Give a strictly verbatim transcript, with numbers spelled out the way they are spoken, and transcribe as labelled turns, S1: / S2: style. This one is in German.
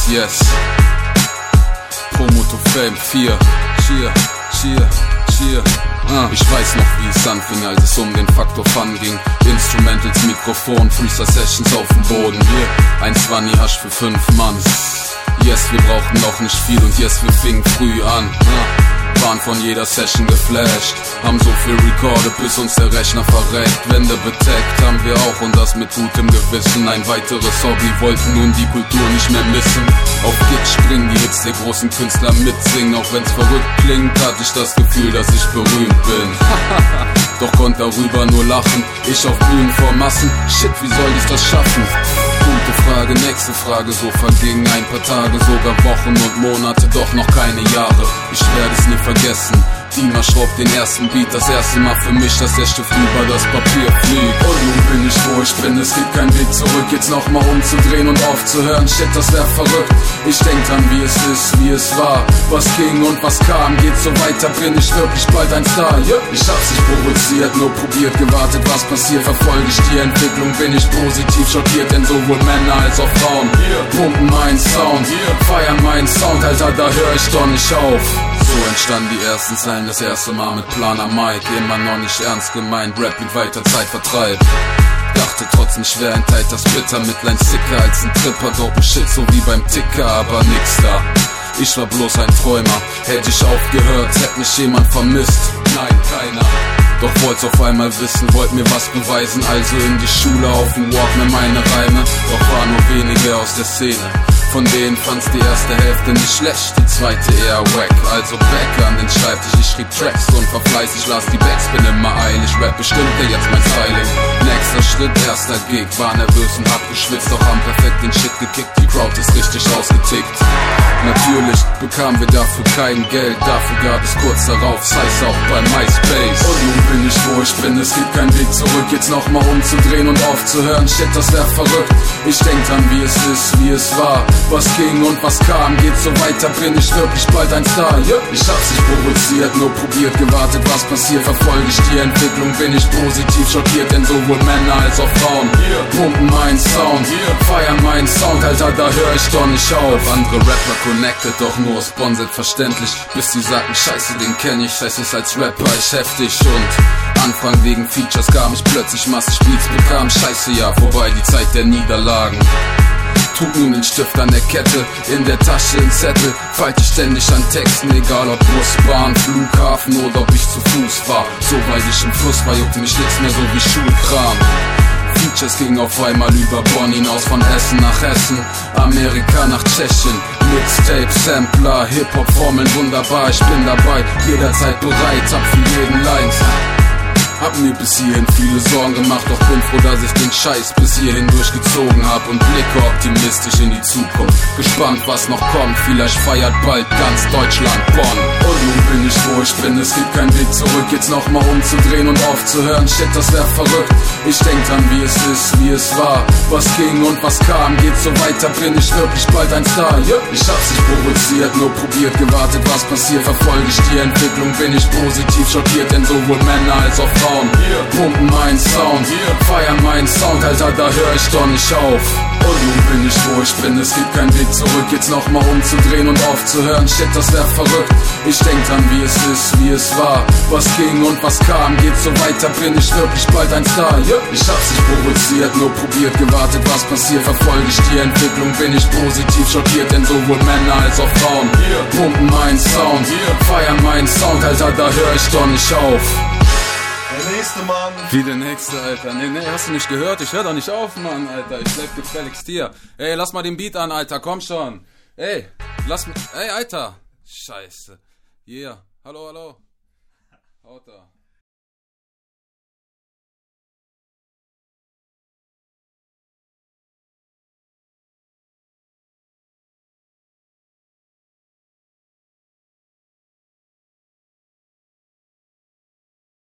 S1: yes. Promo to Fame vier, cheer, cheer, cheer. Ah, ich weiß noch, wie es anfing, als es um den Faktor Fun ging. Instrumentals, Mikrofon, Freestyle-Sessions auf dem Boden. Yeah. Ein Zwanni Hasch für fünf Mann. Yes, wir brauchen noch nicht viel und yes, wir fingen früh an. Ah, waren von jeder Session geflasht, haben so viel recorded, bis uns der Rechner verreckt. Wände betaggt haben wir auch und das mit gutem Gewissen. Ein weiteres Hobby, wollten nun die Kultur nicht mehr missen. Auf Gigs springen die Hits der großen Künstler mitsingen. Auch wenn's verrückt klingt, hatte ich das Gefühl, dass ich berühmt bin. Doch konnte darüber nur lachen, ich auf Bühnen vor Massen. Shit, wie soll ich das schaffen? Gute Frage, nächste Frage, so vergingen ein paar Tage, sogar Wochen und Monate, doch noch keine Jahre. Ich werde es nie vergessen, Dima schraubt den ersten Beat, das erste Mal für mich, dass der Stift über das Papier fliegt. Und nun bin ich, wo ich bin, es gibt keinen Weg zurück, jetzt nochmal umzudrehen und aufzuhören, shit, das wär verrückt. Ich denk dran, wie es ist, wie es war, was ging und was kam, geht so weiter, bin ich wirklich bald ein Star, yeah. Ich hab's nicht provoziert, nur probiert, gewartet, was passiert, verfolge ich die Entwicklung, bin ich positiv schockiert, denn sowohl Männer als auch Frauen pumpen meinen Sound, feiern meinen Sound, Alter, da hör ich doch nicht auf. So entstanden die ersten Zeilen, das erste Mal mit Planer Mike, immer noch nicht ernst gemeint, Rap wie weiter Zeitvertreib. Dachte trotzdem schwer, ein Teil das bitter, Mitleid sicker als ein Tripper, dopen Shit, so wie beim Ticker, aber nix da. Ich war bloß ein Träumer, hätte ich aufgehört, hätte mich jemand vermisst, nein, keiner. Doch wollt's auf einmal wissen, wollt mir was beweisen, also in die Schule auf dem Walkman meine Reime. Doch waren nur wenige aus der Szene, von denen fand's die erste Hälfte nicht schlecht, die zweite eher wack. Also back an den Schreibtisch, ich schrieb Tracks und war fleißig, las die Backs, bin immer eilig, Rap bestimmte jetzt mein Styling. Nächster Schritt, erster Gig, war nervös und hab geschwitzt, doch haben perfekt den Shit gekickt, die Crowd ist richtig ausgetickt. Natürlich bekamen wir dafür kein Geld, dafür gab es kurz darauf Size auch bei MySpace. Und nun bin ich, wo ich bin, es gibt keinen Weg zurück, jetzt nochmal umzudrehen und aufzuhören, shit, das wär verrückt. Ich denk dran, wie es ist, wie es war, was ging und was kam, geht so weiter, bin ich wirklich bald ein Star, yeah. Ich hab's nicht provoziert, nur probiert, gewartet, was passiert, verfolge ich die Entwicklung, bin ich positiv schockiert, denn sowohl Männer als auch Frauen pumpen meinen Sound, feiern meinen Sound, Alter, da hör ich doch nicht auf. Andere Rapper connected, doch nur sponsored verständlich, bis die sagten, scheiße, den kenn ich, scheiße ist als Rapper, ich heftig und Anfang wegen Features kam ich plötzlich massig Beats, bekam scheiße, ja, vorbei die Zeit der Niederlagen. Trug nun den Stift an der Kette, in der Tasche ein Zettel, feilte ständig an Texten, egal ob Bus, Bahn, Flughafen oder ob ich zu Fuß war. Soweit ich im Fluss war, juckte mich nichts mehr so wie Schulkram. Features gingen auf einmal über Bonn hinaus, von Essen nach Hessen, Amerika nach Tschechien. Mixtape, Sampler, Hip-Hop-Formeln, wunderbar, ich bin dabei, jederzeit bereit, hab für jeden Lines. Hab mir bis hierhin viele Sorgen gemacht, doch bin froh, dass ich den Scheiß bis hierhin durchgezogen hab und blicke optimistisch in die Zukunft. Gespannt, was noch kommt, vielleicht feiert bald ganz Deutschland Bonn. Und nun bin ich, wo ich bin, es gibt keinen Weg zurück, jetzt nochmal umzudrehen und aufzuhören, shit, das wär verrückt. Ich denk dran, wie es ist, wie es war, was ging und was kam, geht so weiter, bin ich wirklich bald ein Star, yeah. Ich hab's nicht provoziert, nur probiert, gewartet, was passiert, verfolge ich die Entwicklung, bin ich positiv schockiert, denn sowohl Männer als auch Frauen pumpen meinen Sound, feiern meinen Sound, Alter, da hör ich doch nicht auf. Und nun bin ich, wo ich bin, es gibt keinen Weg zurück, jetzt nochmal umzudrehen und aufzuhören, shit, das wär verrückt. Ich denk dran, wie es ist, wie es war, was ging und was kam, geht so weiter, bin ich wirklich bald ein Star, yeah. Ich hab's nicht provoziert, nur probiert, gewartet, was passiert, verfolge ich die Entwicklung, bin ich positiv schockiert, denn sowohl Männer als auch Frauen pumpen meinen Sound, feiern meinen Sound, Alter, da hör ich doch nicht auf.
S2: Der nächste Mann.
S1: Wie der nächste, Alter. Nee, nee, hast du nicht gehört? Ich hör doch nicht auf, Mann, Alter. Ich bleib gefälligst hier. Ey, lass mal den Beat an, Alter. Komm schon. Ey, lass mich. Ey, Alter. Scheiße. Yeah. Hallo, hallo. Haut da.